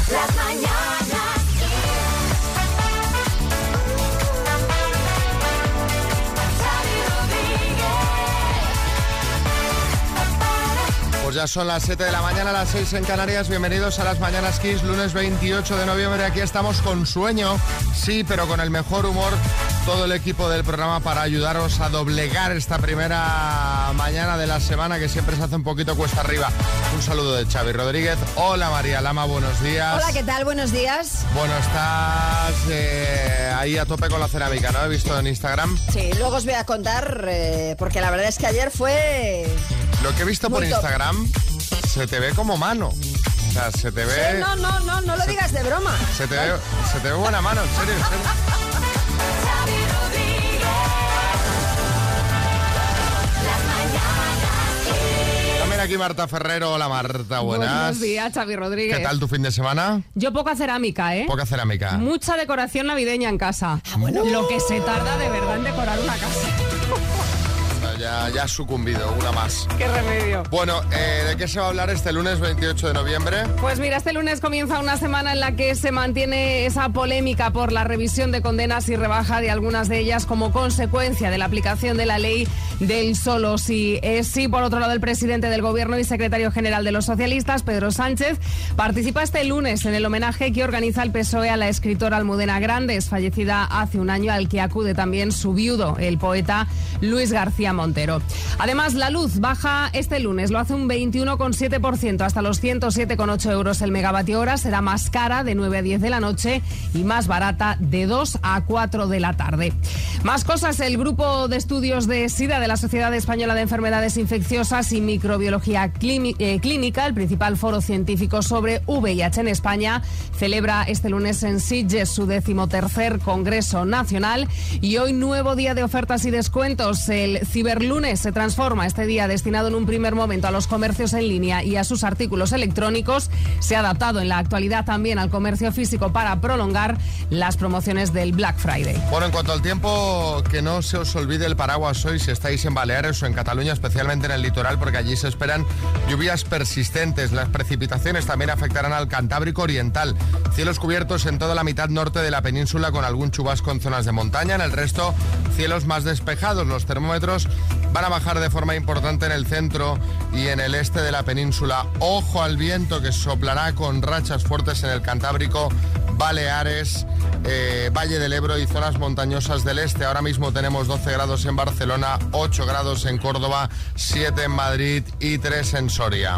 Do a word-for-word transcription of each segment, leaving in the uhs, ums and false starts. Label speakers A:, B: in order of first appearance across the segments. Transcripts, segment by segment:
A: Las mañanas
B: Pues ya son las siete de la mañana, las seis en Canarias. Bienvenidos a las Mañanas Kiss, lunes veintiocho de noviembre. Aquí estamos con sueño, sí, pero con el mejor humor. Todo el equipo del programa para ayudaros a doblegar esta primera mañana de la semana que siempre se hace un poquito cuesta arriba. Un saludo de Xavi Rodríguez. Hola María Lama, buenos días.
C: Hola, ¿qué tal? Buenos días.
B: Bueno, estás eh, ahí a tope con la cerámica, ¿no? He visto en Instagram.
C: Sí, luego os voy a contar, eh, porque la verdad es que ayer fue...
B: Lo que he visto por
C: Muy top.
B: Instagram, se te ve como mano. O sea, se te ve...
C: Sí, no, no, no, no lo
B: se,
C: digas de broma.
B: Se te, ve, se te ve buena mano, en serio, en serio.
A: Xavi Rodríguez. Las mañanas
B: También aquí Marta Ferrero. Hola Marta, buenas.
D: Buenos días, Xavi Rodríguez.
B: ¿Qué tal tu fin de semana?
D: Yo poca cerámica, ¿eh?
B: Poca cerámica.
D: Mucha decoración navideña en casa.
C: Ah, bueno.
D: Lo que se tarda de verdad en decorar una casa.
B: Ya, ya has sucumbido, una más.
D: ¡Qué remedio!
B: Bueno, eh, ¿de qué se va a hablar este lunes veintiocho de noviembre?
D: Pues mira, este lunes comienza una semana en la que se mantiene esa polémica por la revisión de condenas y rebaja de algunas de ellas como consecuencia de la aplicación de la ley del solo sí es sí. Por otro lado, el presidente del Gobierno y secretario general de los socialistas, Pedro Sánchez, participa este lunes en el homenaje que organiza el P S O E a la escritora Almudena Grandes, fallecida hace un año, al que acude también su viudo, el poeta Luis García Montero. Además, la luz baja este lunes, lo hace un veintiuno coma siete por ciento, hasta los ciento siete coma ocho euros el megavatio hora. Será más cara de nueve a diez de la noche y más barata de dos a cuatro de la tarde. Más cosas, el grupo de estudios de SIDA de la Sociedad Española de Enfermedades Infecciosas y Microbiología Clínica, el principal foro científico sobre V I H en España, celebra este lunes en Sitges su decimotercer Congreso Nacional y hoy nuevo día de ofertas y descuentos. El Ciberlunes se transforma este día, destinado en un primer momento a los comercios en línea y a sus artículos electrónicos. Se ha adaptado en la actualidad también al comercio físico para prolongar las promociones del Black Friday.
B: Bueno, en cuanto al tiempo, que no se os olvide el paraguas hoy si estáis en Baleares o en Cataluña, especialmente en el litoral, porque allí se esperan lluvias persistentes. Las precipitaciones también afectarán al Cantábrico Oriental. Cielos cubiertos en toda la mitad norte de la península con algún chubasco en zonas de montaña. En el resto, cielos más despejados. Los termómetros van a bajar de forma importante en el centro y en el este de la península. Ojo al viento, que soplará con rachas fuertes en el Cantábrico, Baleares, eh, Valle del Ebro y zonas montañosas del este. Ahora mismo tenemos doce grados en Barcelona, ocho grados en Córdoba, siete en Madrid y tres en Soria.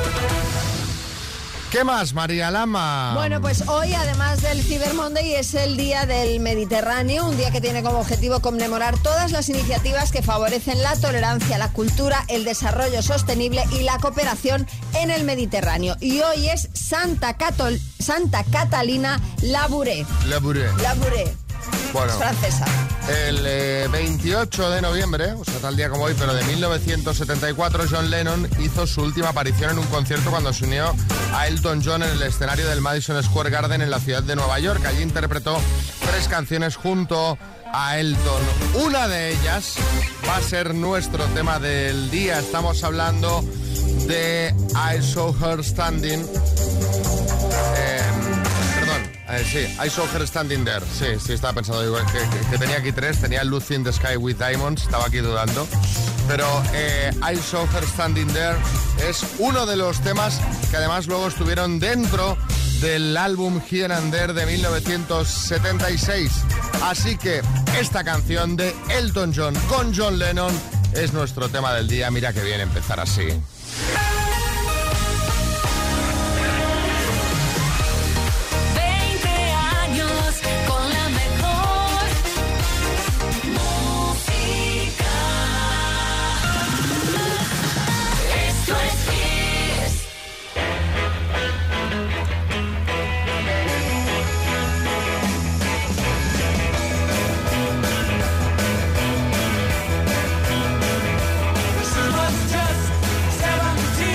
B: ¿Qué más, María Lama?
C: Bueno, pues hoy, además del Cyber Monday, es el Día del Mediterráneo, un día que tiene como objetivo conmemorar todas las iniciativas que favorecen la tolerancia, la cultura, el desarrollo sostenible y la cooperación en el Mediterráneo. Y hoy es Santa, Catol- Santa Catalina Labouré.
B: Labouré.
C: Labouré.
B: Bueno,
C: Es francesa.
B: el eh, veintiocho de noviembre, o sea, tal día como hoy, pero de mil novecientos setenta y cuatro, John Lennon hizo su última aparición en un concierto cuando se unió a Elton John en el escenario del Madison Square Garden en la ciudad de Nueva York. Allí interpretó tres canciones junto a Elton. Una de ellas va a ser nuestro tema del día. Estamos hablando de I Saw Her Standing. Eh, Eh, sí, I Saw Her Standing There. Sí, sí, estaba pensando igual que, que, que tenía aquí tres. Tenía Lucy in the Sky with Diamonds. Estaba aquí dudando. Pero eh, I Saw Her Standing There es uno de los temas que además luego estuvieron dentro del álbum Here and There de mil novecientos setenta y seis. Así que esta canción de Elton John con John Lennon es nuestro tema del día. Mira que bien empezar así.
A: just seventeen.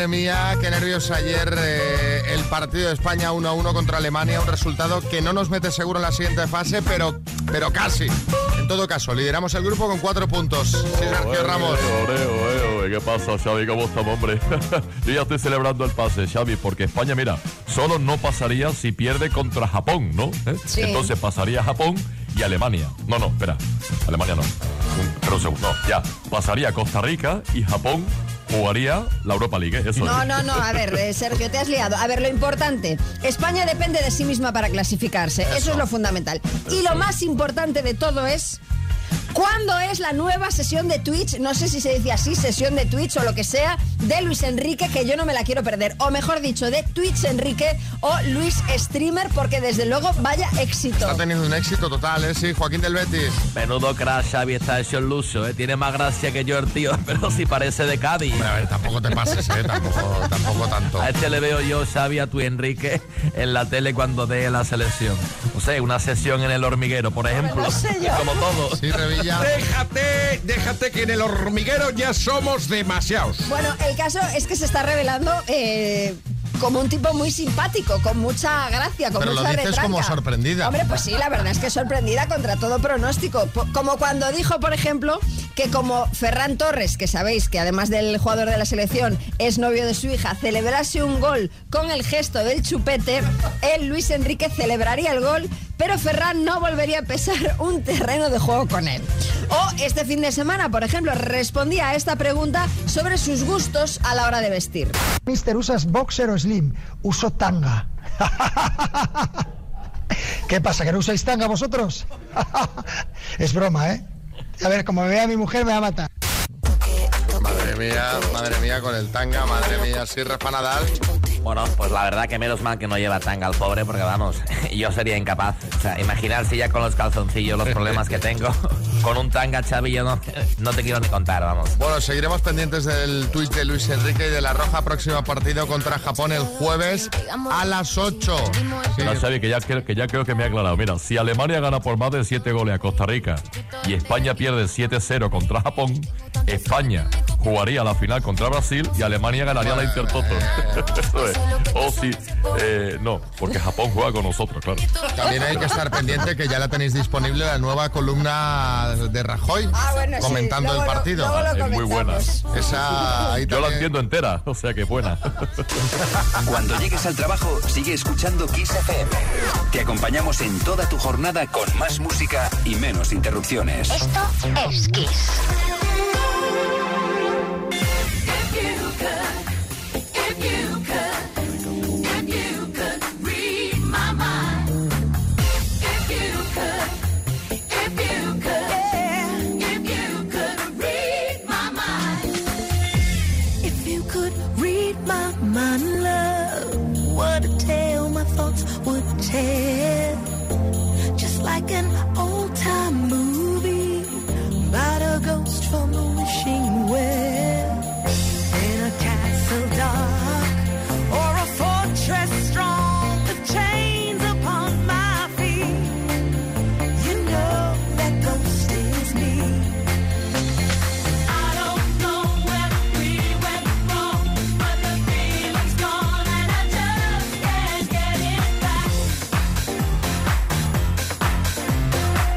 B: Madre mía, qué nervios ayer eh, el partido de España uno a uno contra Alemania, un resultado que no nos mete seguro en la siguiente fase, pero, pero casi. En todo caso, lideramos el grupo con cuatro puntos. Sí, Sergio Ramos.
E: Oye, oye, oye, ¿qué pasa, Xavi? ¿Cómo estamos, hombre? Yo ya estoy celebrando el pase, Xavi, porque España, mira, solo no pasaría si pierde contra Japón, ¿no? ¿Eh?
C: Sí.
E: Entonces pasaría Japón y Alemania. No, no, espera, Alemania no. Pero un segundo, no, ya. Pasaría Costa Rica y Japón jugaría la Europa League, ¿eh? Eso
C: No,
E: es.
C: no, no, a ver, eh, Sergio, te has liado. A ver, lo importante, España depende de sí misma para clasificarse, eso, eso es lo fundamental. Y lo más importante de todo es... ¿cuándo es la nueva sesión de Twitch? No sé si se dice así, sesión de Twitch o lo que sea, de Luis Enrique, que yo no me la quiero perder. O mejor dicho, de Twitch Enrique o Luis Streamer, porque desde luego vaya éxito.
B: Está teniendo un éxito total, ¿eh? Sí, Joaquín del Betis.
F: Menudo crash, Xavi, está hecho el luso, ¿eh? Tiene más gracia que yo el tío, pero si parece de Cádiz.
B: Bueno, a ver, tampoco te pases, ¿eh? Tampoco, tampoco tanto.
F: A este le veo yo, Xavi, a tu Enrique en la tele cuando dé la selección. No sé, una sesión en El Hormiguero, por ejemplo.
C: No sé yo.
F: Como todo.
B: Sí, Revilla.
G: Déjate, déjate que en El Hormiguero ya somos demasiados.
C: Bueno, el caso es que se está revelando eh, como un tipo muy simpático, con mucha gracia, con
B: Pero lo
C: mucha
B: dices
C: retranca.
B: como sorprendida.
C: Hombre, pues sí, la verdad es que sorprendida contra todo pronóstico. Po- Como cuando dijo, por ejemplo, que como Ferran Torres, que sabéis que además del jugador de la selección es novio de su hija, celebrase un gol con el gesto del chupete, él, Luis Enrique, celebraría el gol, pero Ferran no volvería a pisar un terreno de juego con él. O este fin de semana, por ejemplo, respondía a esta pregunta sobre sus gustos a la hora de vestir.
H: Mister, ¿usas boxer o slim? Uso tanga. ¿Qué pasa, que no usáis tanga vosotros? Es broma, ¿eh? A ver, como me vea mi mujer me va a matar.
B: Madre mía, madre mía, con el tanga, madre mía, sí, Rafa Nadal.
F: Bueno, pues la verdad que menos mal que no lleva tanga al pobre, porque vamos, yo sería incapaz. O sea, imaginarse ya con los calzoncillos los problemas que tengo. Con un tanga, Xavi, yo no, no te quiero ni contar, vamos.
B: Bueno, seguiremos pendientes del tuit de Luis Enrique y de La Roja. Próximo partido contra Japón el jueves a las ocho. Sí.
E: No, Xavi, que ya, creo- que ya creo que me ha aclarado. Mira, si Alemania gana por más de siete goles a Costa Rica y España pierde siete cero contra Japón, España jugaría la final contra Brasil y Alemania ganaría la Intertoto. Eso es. O si... eh, no, porque Japón juega con nosotros, claro.
B: También hay que estar pendiente que ya la tenéis disponible la nueva columna de Rajoy
C: Ah, bueno, sí,
B: comentando
C: luego
B: el
C: lo-
B: partido.
C: luego lo
E: Es muy buena.
C: comentamos.
B: Esa ahí
E: Yo la
B: también-
E: entiendo entera, o sea que buena.
I: Cuando llegues al trabajo, sigue escuchando Kiss F M. Te acompañamos en toda tu jornada con más música y menos interrupciones.
A: Esto es Kiss.
J: If you could read my mind, love, what a tale my thoughts would tell. Just like an old-time movie about a ghost from a wishing well. In a castle dark or a fortress strong, the chains upon my feet. You know that ghost is me. I don't know where we went wrong, but the feeling's gone and I just can't get it back.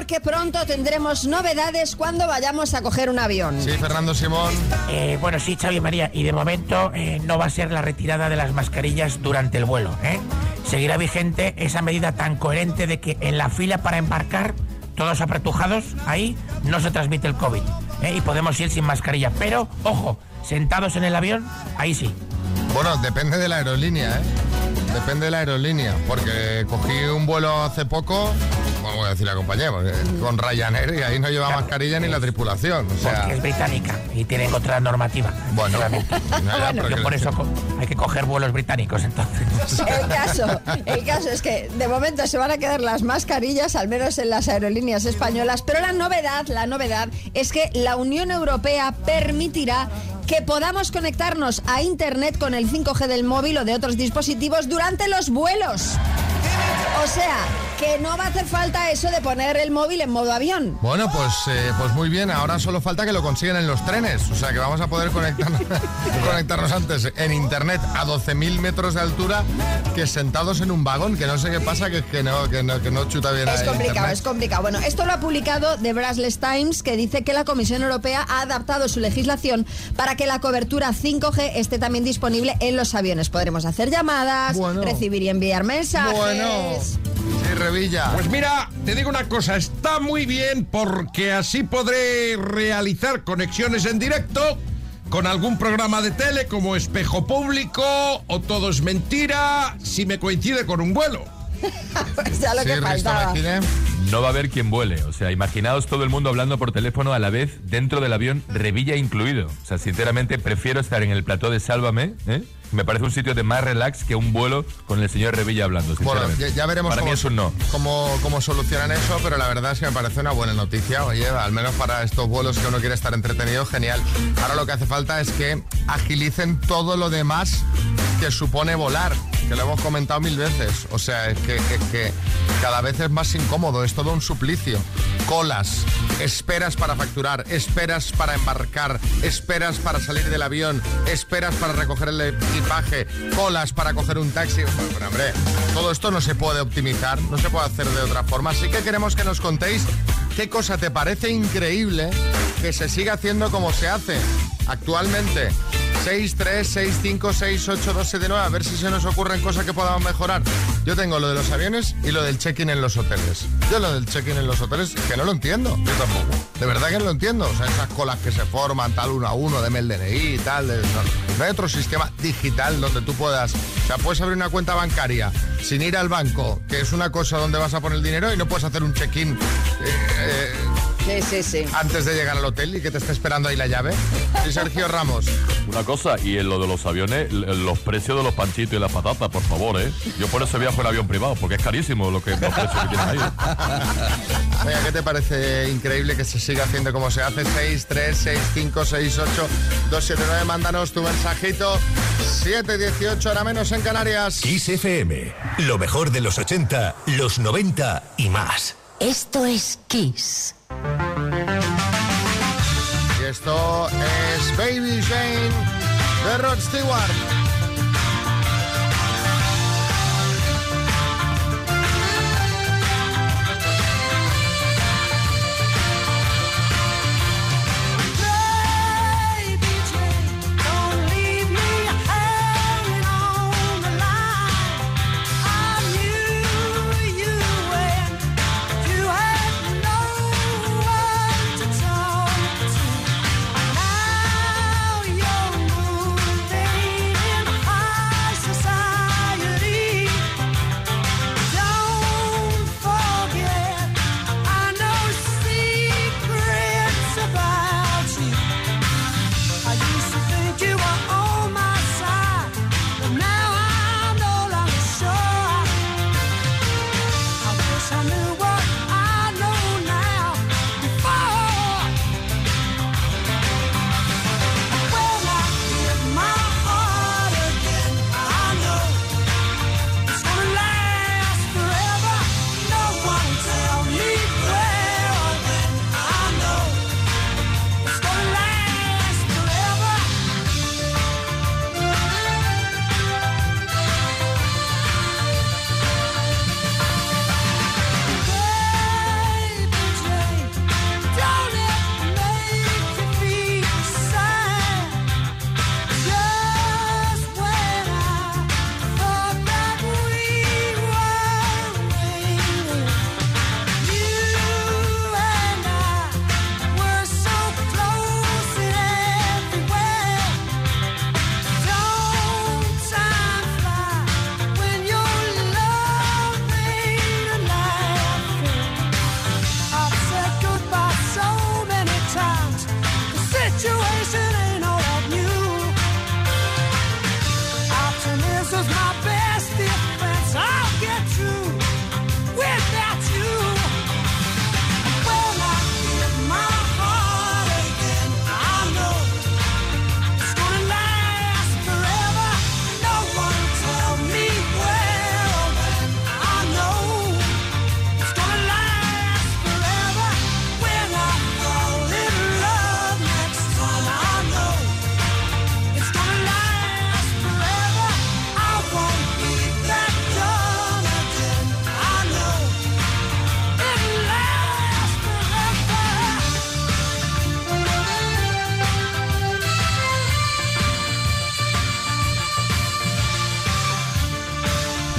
C: porque pronto tendremos novedades cuando vayamos a coger un avión.
B: Sí, Fernando Simón.
K: Eh, bueno, sí, Xavi María, y de momento eh, no va a ser la retirada de las mascarillas durante el vuelo, ¿eh? Seguirá vigente esa medida tan coherente de que en la fila para embarcar, todos apretujados, ahí no se transmite el COVID, ¿eh? Y podemos ir sin mascarilla, pero, ojo, sentados en el avión, ahí sí.
B: Bueno, depende de la aerolínea, ¿eh? Depende de la aerolínea, porque cogí un vuelo hace poco, bueno, voy a decir la compañía, porque con Ryanair, y ahí no lleva claro, mascarilla ni la tripulación. O sea...
K: Porque es británica y tienen otra normativa.
B: Bueno,
K: no, bueno. Yo por eso co- hay que coger vuelos británicos, entonces.
C: El caso, el caso es que de momento se van a quedar las mascarillas, al menos en las aerolíneas españolas, pero la novedad, la novedad es que la Unión Europea permitirá que podamos conectarnos a Internet con el cinco G del móvil o de otros dispositivos durante los vuelos. O sea, que no va a hacer falta eso de poner el móvil en modo avión.
B: Bueno, pues, eh, pues muy bien, ahora solo falta que lo consigan en los trenes. O sea, que vamos a poder conectarnos, conectarnos antes en Internet a doce mil metros de altura que sentados en un vagón, que no sé qué pasa, que, que, no, que, no, que no chuta bien.
C: Es complicado,
B: Internet.
C: es complicado. Bueno, esto lo ha publicado The Brussels Times, que dice que la Comisión Europea ha adaptado su legislación para que la cobertura cinco G esté también disponible en los aviones. Podremos hacer llamadas, bueno, recibir y enviar mensajes.
B: Bueno. Sí, Revilla.
G: Pues mira, te digo una cosa, está muy bien porque así podré realizar conexiones en directo con algún programa de tele como Espejo Público o Todo es Mentira, si me coincide con un vuelo.
C: Pues ya lo sí, que faltaba.
E: No va a haber quien vuele, o sea, imaginaos todo el mundo hablando por teléfono a la vez dentro del avión, Revilla incluido. O sea, sinceramente prefiero estar en el plató de Sálvame, ¿eh? Me parece un sitio de más relax que un vuelo con el señor Revilla hablando, sinceramente.
B: Bueno, ya, ya veremos
E: para
B: cómo,
E: mí es un no.
B: Cómo, cómo solucionan eso, pero la verdad es que me parece una buena noticia. Oye, al menos para estos vuelos que uno quiere estar entretenido, genial. Ahora lo que hace falta es que agilicen todo lo demás que supone volar, que lo hemos comentado mil veces. O sea, es que, es que cada vez es más incómodo, es todo un suplicio. Colas, esperas para facturar, esperas para embarcar, esperas para salir del avión, esperas para recoger el equipaje, colas para coger un taxi. Bueno, hombre, todo esto no se puede optimizar, no se puede hacer de otra forma. Así que queremos que nos contéis qué cosa te parece increíble que se siga haciendo como se hace actualmente. seis tres seis cinco seis ocho dos siete nueve, a ver si se nos ocurren cosas que podamos mejorar. Yo tengo lo de los aviones y lo del check-in en los hoteles. Yo lo del check-in en los hoteles que no lo entiendo. Yo tampoco. De verdad que no lo entiendo. O sea, esas colas que se forman tal uno a uno, deme el D N I y tal. De, no, no hay otro sistema digital donde tú puedas... O sea, puedes abrir una cuenta bancaria sin ir al banco, que es una cosa donde vas a poner el dinero, y no puedes hacer un check-in... Eh, eh,
C: Sí, sí, sí.
B: antes de llegar al hotel y que te esté esperando ahí la llave. Sí, Sergio Ramos.
E: Una cosa, y en lo de los aviones, los precios de los panchitos y las patatas, por favor, ¿eh? Yo por eso viajo en avión privado, porque es carísimo lo que, los precios que tienen ahí.
B: Venga, ¿qué te parece increíble que se siga haciendo como se hace? seis tres seis cinco seis ocho dos siete nueve, mándanos tu mensajito. siete dieciocho, ahora menos en Canarias.
L: Kiss F M, lo mejor de los ochenta, los noventa y más.
A: Esto es Kiss.
B: Y esto es Baby Jane de Rod Stewart.
J: Now you're moving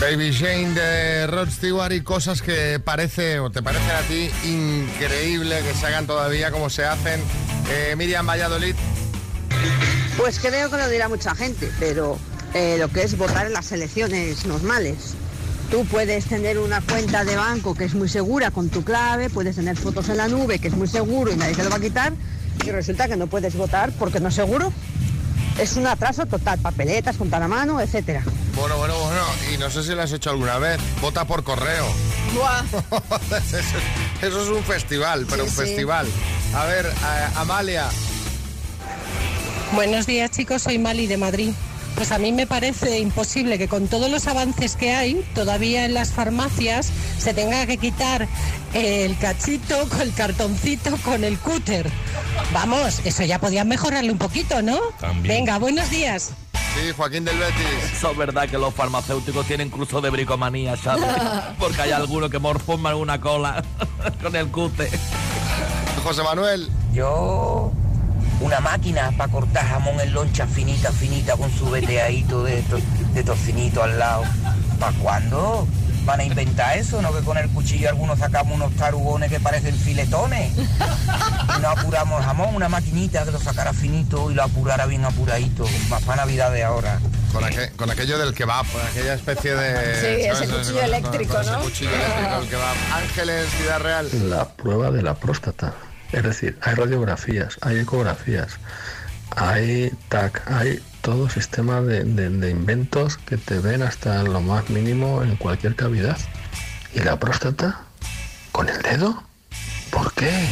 B: Baby Jane de Rod Stewart y cosas que parece o te parecen a ti increíble que se hagan todavía como se hacen. Eh, Miriam, Valladolid.
M: Pues creo que lo dirá mucha gente, pero eh, lo que es votar en las elecciones normales. Tú puedes tener una cuenta de banco que es muy segura con tu clave, puedes tener fotos en la nube que es muy seguro y nadie te lo va a quitar, y resulta que no puedes votar porque no es seguro. Es un atraso total, papeletas, contar a mano, etcétera.
B: Bueno, bueno, bueno, y no sé si lo has hecho alguna vez. Vota por correo.
C: Buah.
B: eso, eso es un festival, pero
C: Sí,
B: un
C: sí.
B: festival. A ver, a- Amalia.
N: Buenos días, chicos, soy Mali de Madrid. Pues a mí me parece imposible que con todos los avances que hay, todavía en las farmacias se tenga que quitar el cachito, con el cartoncito, con el cúter. Vamos, eso ya podían mejorarlo un poquito, ¿no?
E: También.
N: Venga, buenos días.
B: Sí, Joaquín del Betis.
F: Eso es verdad que los farmacéuticos tienen curso de bricomanía, ¿sabes? Porque hay algunos que morforman una cola con el cute.
B: José Manuel.
O: Yo, una máquina para cortar jamón en loncha finita, finita, con su veteadito de, to, de tocinito al lado. ¿Para cuándo van a inventar eso? ¿No? Que con el cuchillo algunos sacamos unos tarugones que parecen filetones. Y no apuramos el jamón, una maquinita que lo sacara finito y lo apurara bien apuradito. Más para Navidad de ahora.
B: Con, aquel, con aquello del kebab, con aquella especie de...
C: Sí, ese
B: ¿sabes?
C: cuchillo
B: Con-
C: eléctrico,
B: con ese
C: ¿no?
B: cuchillo eléctrico del kebab. Ángeles, Ciudad Real.
P: La prueba de la próstata. Es decir, hay radiografías, hay ecografías, hay T A C, hay todo sistema de, de- de inventos que te ven hasta lo más mínimo en cualquier cavidad. ¿Y la próstata? ¿Con el dedo? ¿Por qué?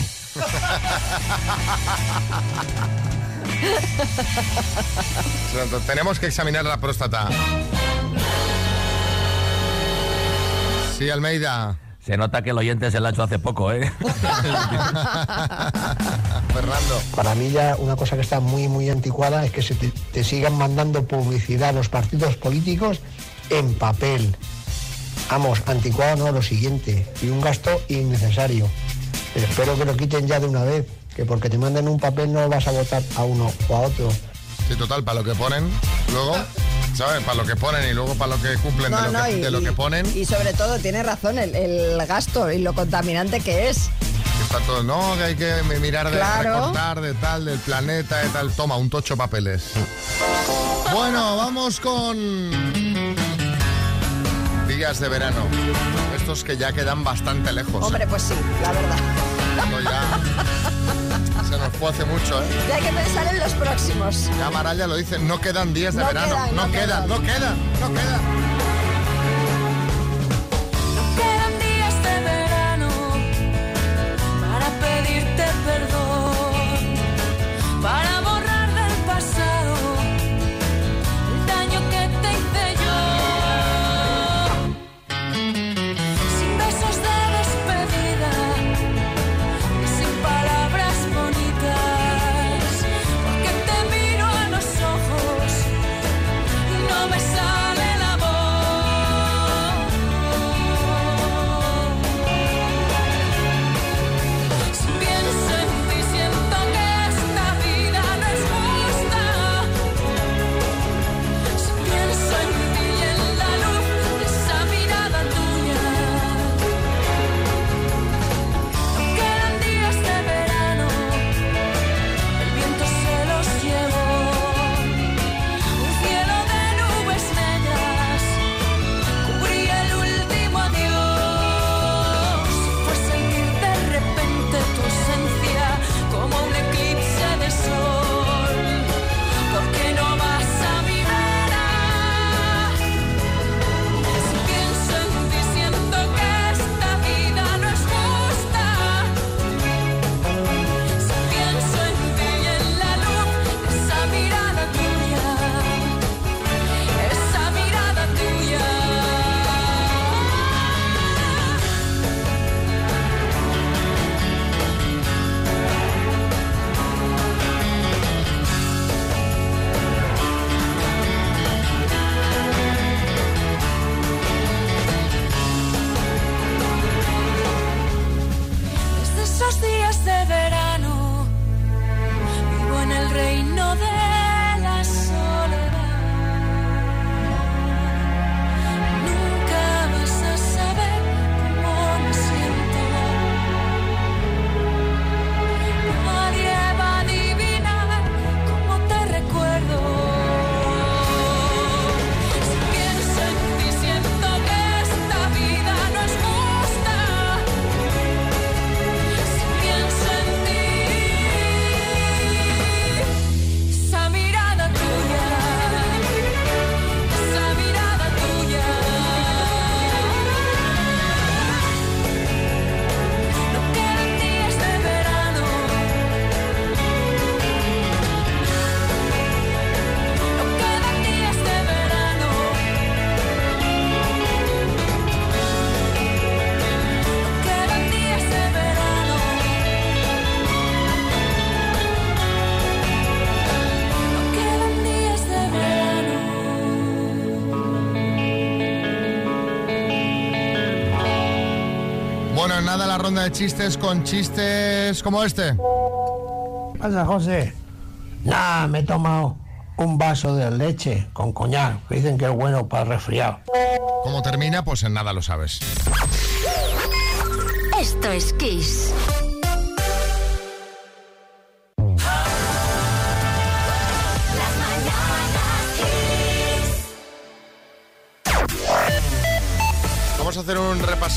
B: Tenemos que examinar la próstata. Sí, Almeida.
F: Se nota que el oyente se la ha hecho hace poco, ¿eh?
B: Fernando.
Q: Para mí ya una cosa que está muy muy anticuada es que se te, te sigan mandando publicidad a los partidos políticos en papel. Vamos, anticuado no, lo siguiente, y un gasto innecesario. Espero que lo quiten ya de una vez, que porque te manden un papel no vas a votar a uno o a otro.
B: Sí, total, para lo que ponen, luego, ¿sabes? Para lo que ponen y luego para lo que cumplen
C: No,
B: de, lo
C: no,
B: que,
C: y,
B: de lo que ponen.
C: y sobre todo tiene razón el, el gasto y lo contaminante que es.
B: Está todo, no, que hay que mirar de
C: Claro.
B: recortar, de tal, del planeta, de tal. Toma, un tocho papeles. Bueno, vamos con días de verano. Estos que ya quedan bastante lejos.
C: Hombre, pues sí, la verdad.
B: Esto ya se nos fue hace mucho, ¿eh?
C: Ya hay que pensar en los próximos.
B: Ya Maraya lo dice, no quedan días de
C: No
B: verano.
C: quedan,
B: no,
C: no
B: quedan,
C: quedan.
B: no quedan, no quedan.
J: Quedan días de verano para pedirte perdón, para borrar del pasado el daño que te hice yo. Sin besos de despedida y sin palabras bonitas, porque te miro a los ojos y no me sale la voz.
B: en nada la ronda de chistes con chistes como este.
Q: ¿Qué pasa, José? Nada, me he tomado un vaso de leche con coñac, que dicen que es bueno para el resfriado.
B: ¿Cómo termina? Pues en nada lo sabes.
A: Esto es Kiss.
B: Vamos a hacer un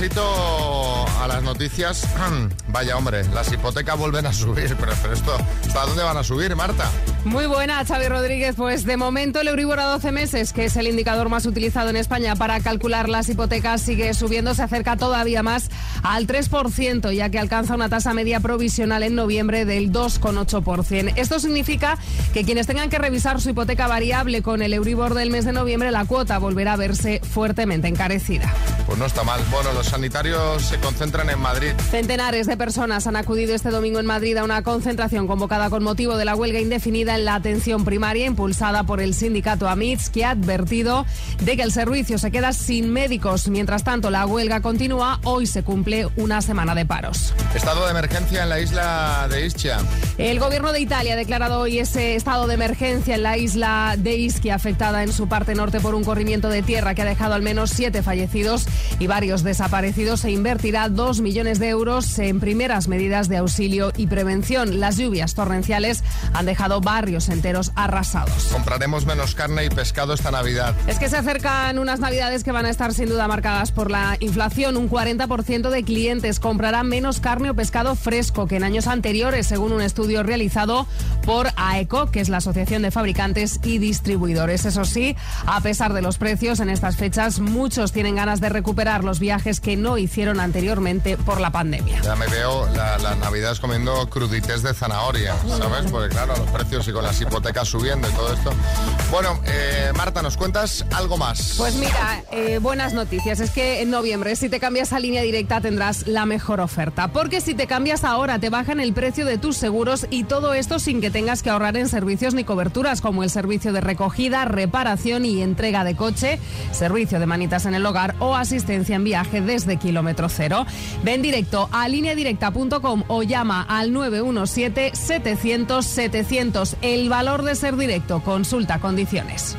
B: repasito a las noticias. Vaya hombre, las hipotecas vuelven a subir, pero, pero esto, ¿hasta dónde van a subir, Marta?
D: Muy buena, Xavi Rodríguez. Pues de momento el Euribor a doce meses, que es el indicador más utilizado en España para calcular las hipotecas, sigue subiendo, se acerca todavía más al tres por ciento, ya que alcanza una tasa media provisional en noviembre del dos coma ocho por ciento. Esto significa que quienes tengan que revisar su hipoteca variable con el Euribor del mes de noviembre, la cuota volverá a verse fuertemente encarecida.
B: Pues no está mal. Bueno, los sanitarios se concentran en Madrid.
D: Centenares de personas han acudido este domingo en Madrid a una concentración convocada con motivo de la huelga indefinida en la atención primaria impulsada por el sindicato AMITS, que ha advertido de que el servicio se queda sin médicos. Mientras tanto, la huelga continúa. Hoy se cumple una semana de paros.
B: Estado de emergencia en la isla de Ischia.
D: El gobierno de Italia ha declarado hoy ese estado de emergencia en la isla de Ischia, afectada en su parte norte por un corrimiento de tierra que ha dejado al menos siete fallecidos y varios desaparecidos. Se invertirá dos millones de euros en primeras medidas de auxilio y prevención. Las lluvias torrenciales han dejado barrios enteros arrasados.
B: Compraremos menos carne y pescado esta Navidad.
D: Es que se acercan unas Navidades que van a estar sin duda marcadas por la inflación. Un cuarenta por ciento de clientes comprarán menos carne o pescado fresco que en años anteriores, según un estudio realizado por AECO, que es la Asociación de Fabricantes y Distribuidores. Eso sí, a pesar de los precios, en estas fechas muchos tienen ganas de recuperar los viajes que no hicieron anteriormente por la pandemia.
B: Ya me veo la, las Navidades comiendo crudités de zanahoria, ¿sabes? Porque claro, los precios y con las hipotecas subiendo y todo esto. Bueno, eh, Marta, ¿nos cuentas algo más?
D: Pues mira, eh, buenas noticias. Es que en noviembre, si te cambias a Línea Directa, tendrás la mejor oferta. Porque si te cambias ahora, te bajan el precio de tus seguros, y todo esto sin que tengas que ahorrar en servicios ni coberturas, como el servicio de recogida, reparación y entrega de coche, servicio de manitas en el hogar o asistencia en viaje desde kilómetro cero. Ven directo a línea directa punto com o llama al nueve uno siete, setecientos, setecientos. El valor de ser directo. Consulta condiciones.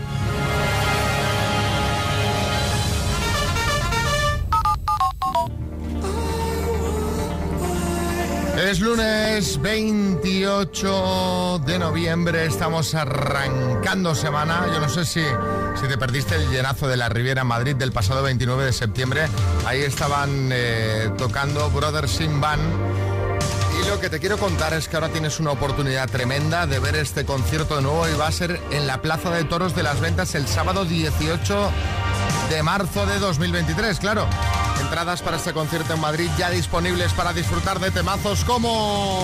B: Es lunes veintiocho de noviembre, estamos arrancando semana. Yo no sé si, si te perdiste el llenazo de la Riviera en Madrid del pasado veintinueve de septiembre. Ahí estaban eh, tocando Brothers in Band. Y lo que te quiero contar es que ahora tienes una oportunidad tremenda de ver este concierto de nuevo, y va a ser en la Plaza de Toros de Las Ventas el sábado dieciocho de marzo de dos mil veintitrés, claro. Entradas para este concierto en Madrid ya disponibles para disfrutar de temazos como...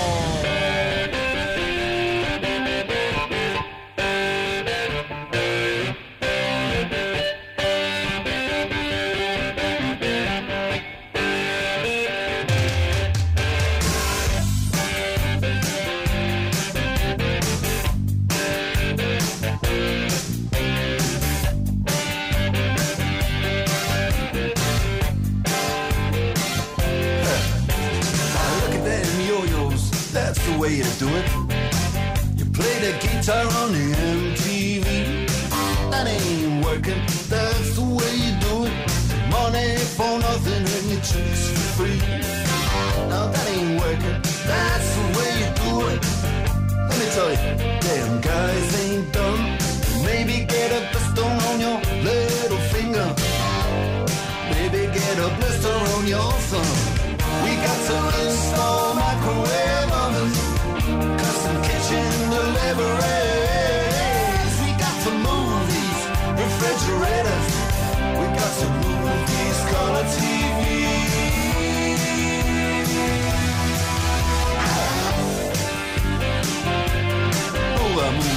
R: way to do it. You play the guitar on the M T V. That ain't working, that's the way you do it. Money for nothing and your chicks for free. Now that ain't working, that's the way you do it. Let me tell you, damn guys ain't dumb. Maybe get a blister on your little finger. Maybe get a blister on your thumb. We got to install microwave ovens, custom kitchen deliveries. We got to move these refrigerators. We got to move these color T Vs. Oh, I move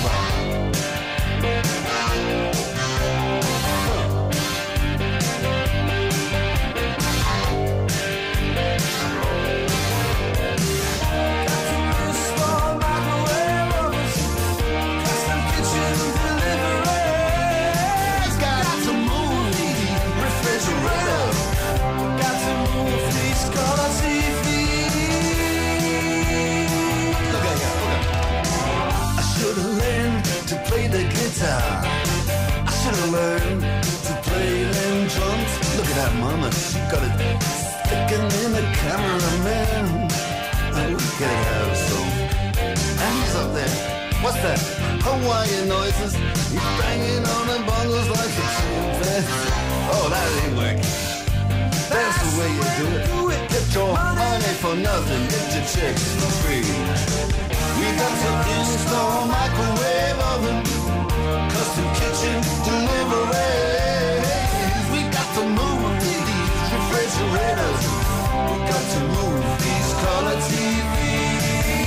R: play the guitar. I should have learned to play them drums. Look at that mama, she got it sticking in the cameraman. Oh, we gotta have some. And he's up there. What's that? Hawaiian noises. He's banging on the bongos like a chimpanzee. Oh, that ain't working. That's the way you do it. Get your money for nothing, get your chicks for free. We got to install microwave oven, custom kitchen deliveries. We got to move these refrigerators. We got to move these color T Vs.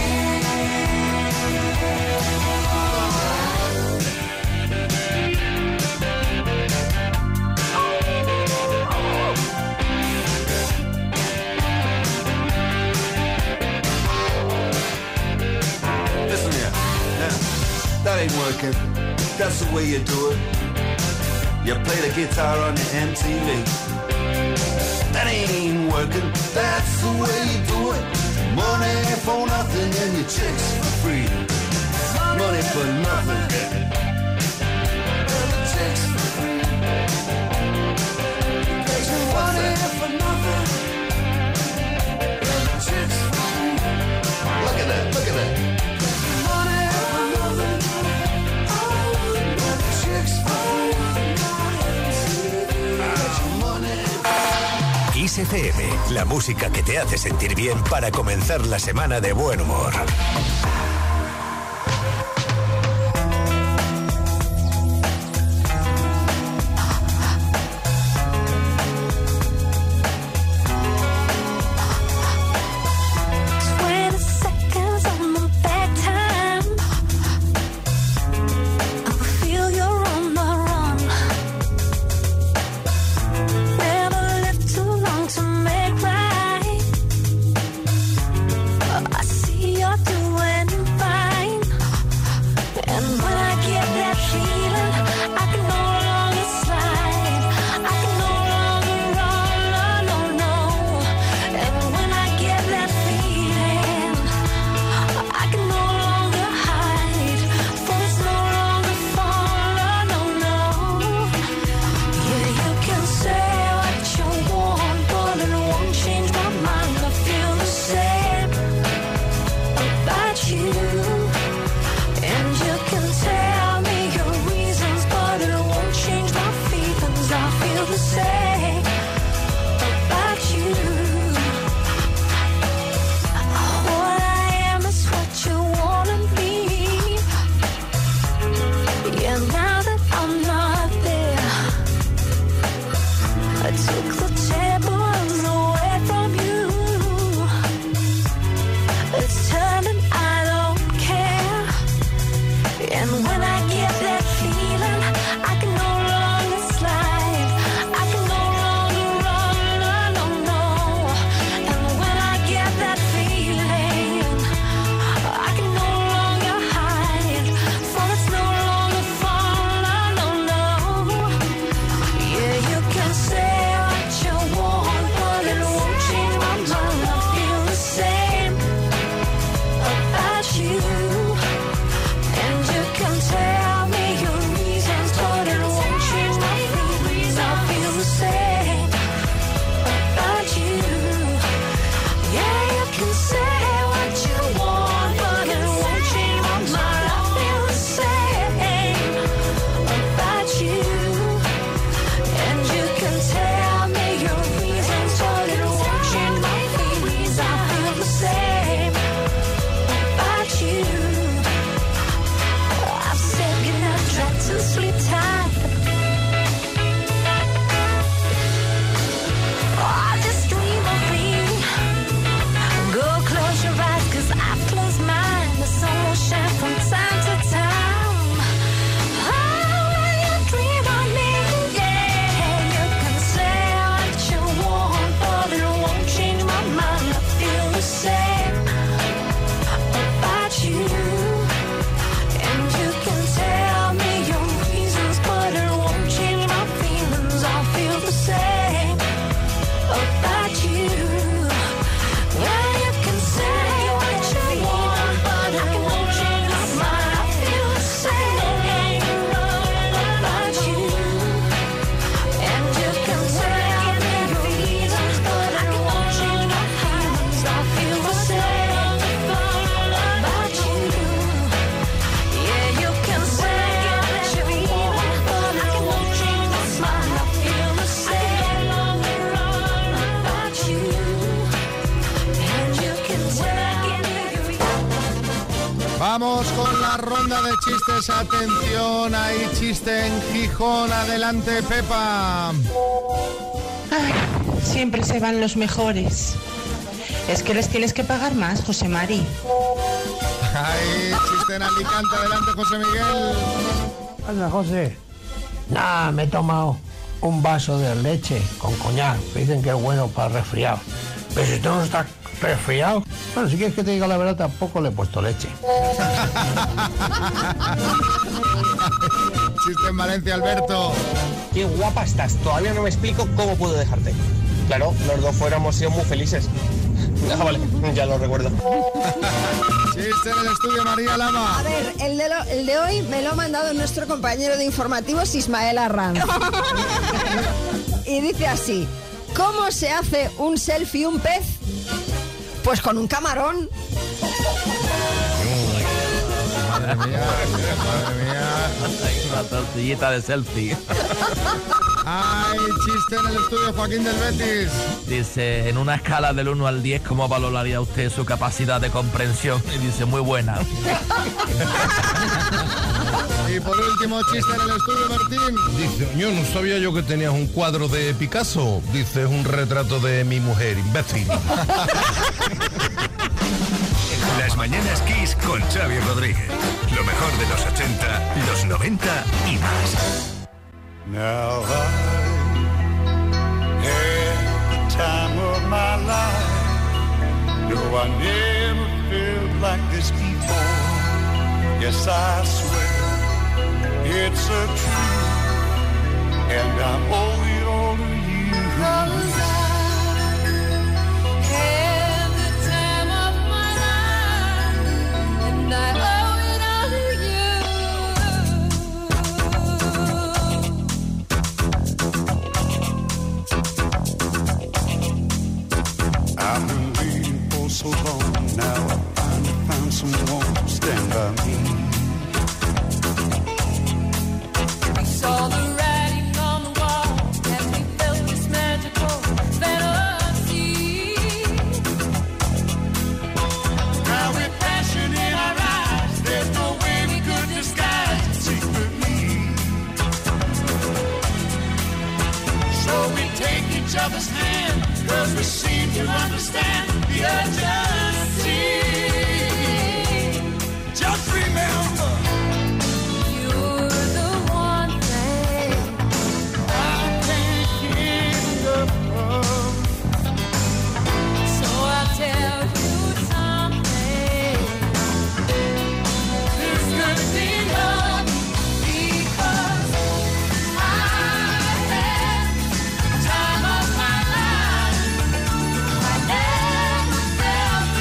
R: That ain't working. That's the way you do it. You play the guitar on the M T V. That ain't working. That's the way you do it. Money for nothing and your chicks for free. Money for nothing. Chicks for free. Money for nothing. Chicks for free. Look at that. Look at that.
L: Kiss F M, la música que te hace sentir bien para comenzar la semana de buen humor.
J: Can tell
B: Vamos con la ronda de chistes. Atención, hay chiste en Gijón. Adelante, Pepa.
S: Ay, siempre se van los mejores. Es que les tienes que pagar más, José Mari.
B: Hay chiste en Alicante. Adelante, José Miguel.
Q: Anda, José. Nada, me he tomado un vaso de leche con coñac. Dicen que es bueno para el resfriado. Pero si tú no estás resfriado, bueno, si quieres que te diga la verdad, tampoco le he puesto leche.
B: Chiste en Valencia, Alberto.
T: Qué guapa estás. Todavía no me explico cómo puedo dejarte. Claro, los dos fuéramos sido muy felices. Ah, vale, ya lo recuerdo.
B: Chiste en el estudio, María Lama.
C: A ver, el de, lo, el de hoy me lo ha mandado nuestro compañero de informativos, Ismael Arranz. Y dice así: ¿cómo se hace un selfie un pez? Pues con un camarón.
B: Madre mía, madre mía.
F: Una tortillita de selfie.
B: Hay chiste en el estudio, Joaquín del Betis.
F: Dice, en una escala del uno al diez, ¿cómo valoraría usted su capacidad de comprensión? Y dice, muy buena.
B: Y por último, chiste en el estudio, Martín.
G: Dice, yo no sabía yo que tenías un cuadro de Picasso. Dice, es un retrato de mi mujer, imbécil.
L: Las mañanas Kiss con Xavi Rodríguez. Lo mejor de los ochenta, los noventa y más.
R: Now I had the time of my life. No, I never felt like this before. Yes, I swear it's a truth, and I owe it all to you. 'Cause I had the time of my life, and I owe it all to you. I've been waiting for so long. Now I finally found someone to stand by me. We saw the writing on the wall, and we felt this magical fantasy. Now with passion in our eyes, there's no way we could disguise it secretly. So we take each other's hand, 'cause we seem to understand the urgency. Just remember, you're the one thing I can't get enough of. So I'll tell you something. This could be love, because I had the time of my life. I never felt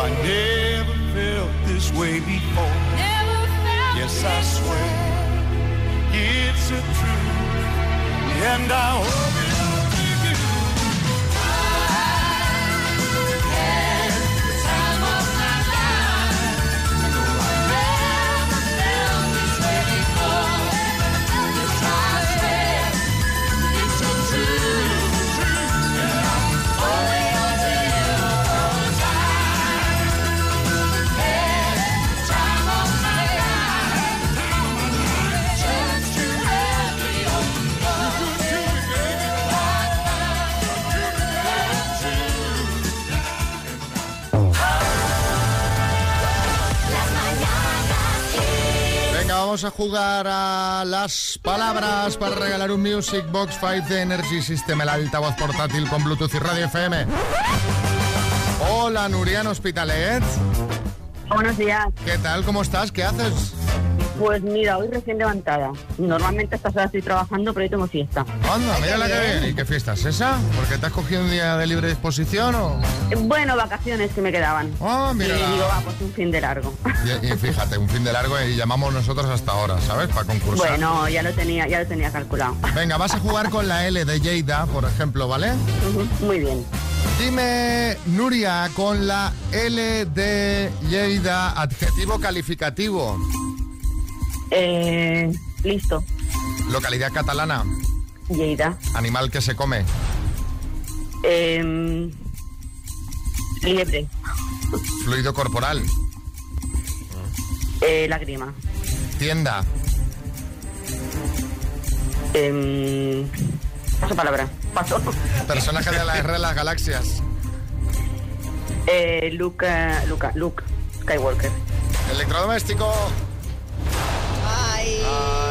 R: I never felt this way before. Yes, I swear it's a truth, and I hope it all to you. I had the time of my life. No, I never felt this way before. Yes, I swear it's a truth, and I only want to you 'cause I had the time of my life. Turns to every open door.
B: Venga, vamos a jugar a las palabras para regalar un Music Box cinco de Energy System, el altavoz portátil con Bluetooth y radio F M. Hola, Nuria en Hospitalet.
U: Buenos días.
B: ¿Qué tal? ¿Cómo estás? ¿Qué haces?
U: Pues mira, hoy recién levantada. Normalmente a estas horas estoy trabajando, pero hoy tengo fiesta.
B: Anda, mira la que viene. ¿Y qué fiesta es esa? ¿Porque te has cogido un día de libre disposición o...?
U: Bueno, vacaciones que me quedaban.
B: Ah, mira.
U: Y digo, va, pues un fin de largo.
B: Y, y fíjate, un fin de largo y llamamos nosotros hasta ahora, ¿sabes? Para concursar.
U: Bueno, ya lo tenía, ya lo tenía calculado.
B: Venga, vas a jugar con la L de Lleida, por ejemplo, ¿vale?
U: Uh-huh, muy bien.
B: Dime, Nuria, con la L de Lleida, adjetivo calificativo.
U: Eh, listo.
B: Localidad catalana.
U: Lleida.
B: Animal que se come.
U: Eh, liebre.
B: Fluido corporal.
U: Eh, lágrima.
B: Tienda.
U: Eh, paso palabra. Paso.
B: Personaje de la Guerra de las Galaxias.
U: Eh, Luke, uh, Luke, Luke Skywalker.
B: Electrodoméstico.
C: Ay.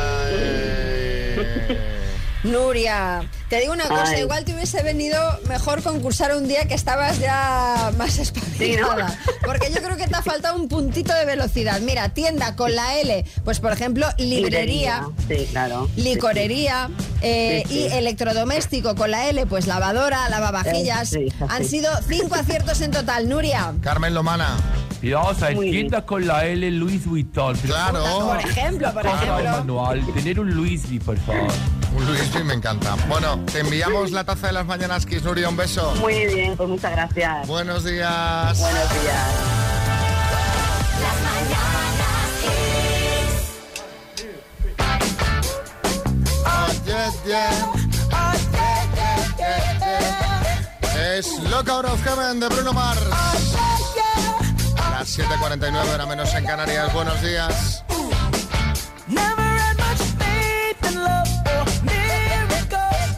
C: Nuria, te digo una cosa,
U: Ay.
C: igual te hubiese venido mejor concursar un día que estabas ya más espabilada,
U: Sí, ¿no?
C: porque yo creo que te ha faltado un puntito de velocidad. Mira, tienda con la L, pues por ejemplo, librería,
U: Sí, claro.
C: licorería, eh,
U: Sí, sí.
C: y electrodoméstico con la L, pues lavadora, lavavajillas.
U: Eh, sí,
C: Han
U: sí.
C: sido cinco aciertos en total, Nuria.
B: Carmen Lomana.
E: Y vamos a ver,
U: Muy
E: tiendas con la L Louis Vuitton. Pero
B: Claro.
C: Por ejemplo, por
E: Por favor,
C: ejemplo.
E: manual, tener un Louis V, por favor.
B: Un Luis me encanta. Bueno, te enviamos la taza de las mañanas Kiss, Nuria, un beso.
U: Muy bien, pues muchas gracias.
B: Buenos días.
U: Buenos días.
B: Oh, yeah, yeah. Oh, yeah, yeah, yeah, yeah. Es Lockout of Heaven de Bruno Mars. Las siete cuarenta y nueve, hora menos en Canarias. Buenos días.
J: Never had much faith in love or miracles.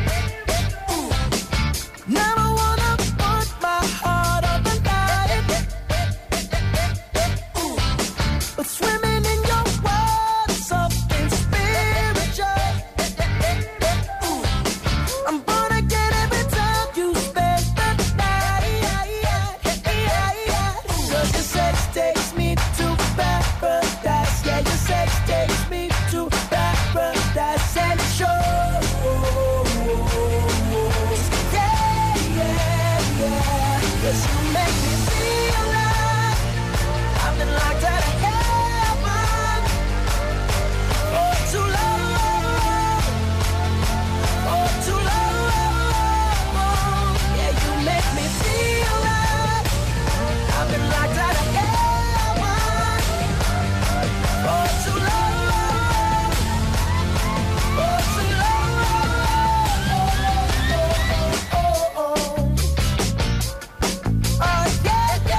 J: Never wanna put my heart on the line. But swimming in your world is something spiritual. I'm born again every time you spend the night. Cause your sex takes me to paradise. Yeah, your sex takes me to paradise and it shows. Yeah, yeah, yeah. 'Cause you make me feel like I've been locked out of heaven for too long, for too long. Yeah, you make me feel like I've been locked out of heaven for too long, for too long. Oh, oh, oh. Oh, yeah, yeah.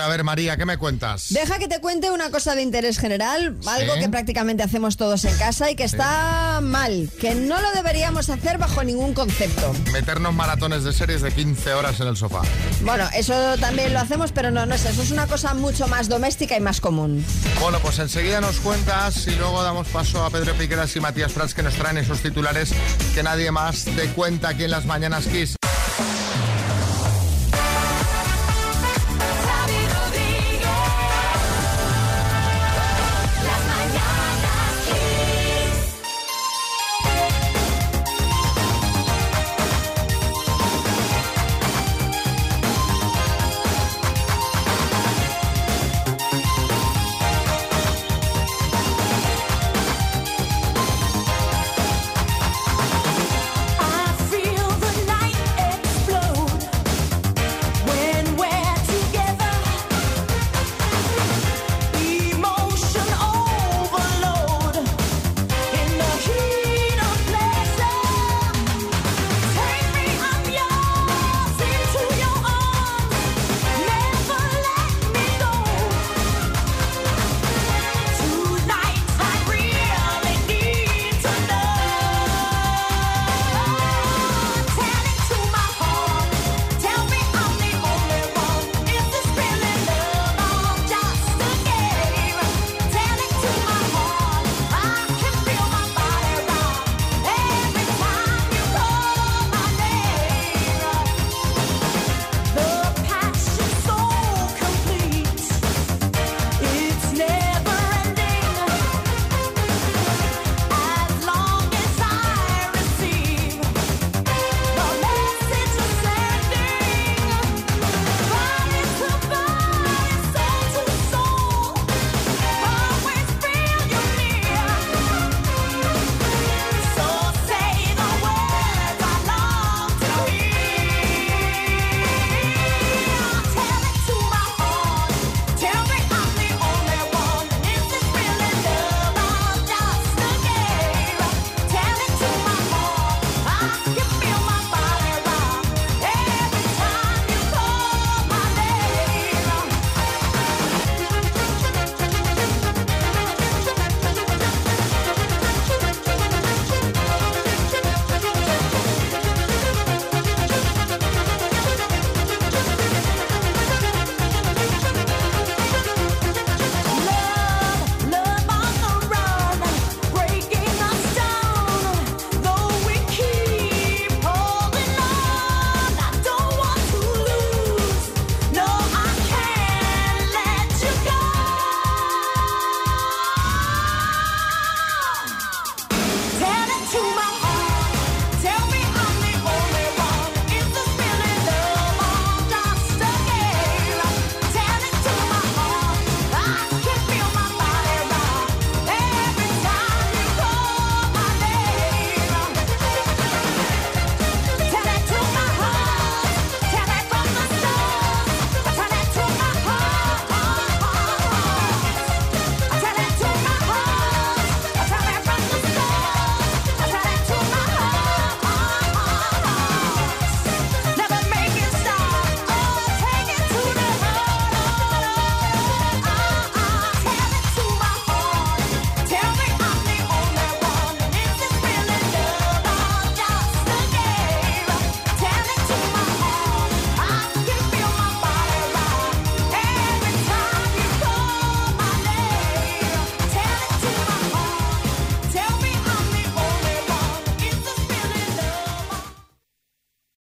B: a ver, María, ¿qué me cuentas?
C: Deja que te cuente una cosa de interés general, algo
B: ¿Sí?
C: que prácticamente hacemos todos en casa y que
B: Sí.
C: está mal, que no lo deberíamos hacer bajo ningún concepto.
B: Meternos maratones de series de quince horas en el sofá.
C: Bueno, eso también lo hacemos, pero no, no es eso, es una cosa mucho más doméstica y más común.
B: Bueno, pues enseguida nos cuentas y luego damos paso a Pedro Piqueras y Matías Prats, que nos traen esos titulares que nadie más te cuenta aquí en las Mañanas Kiss.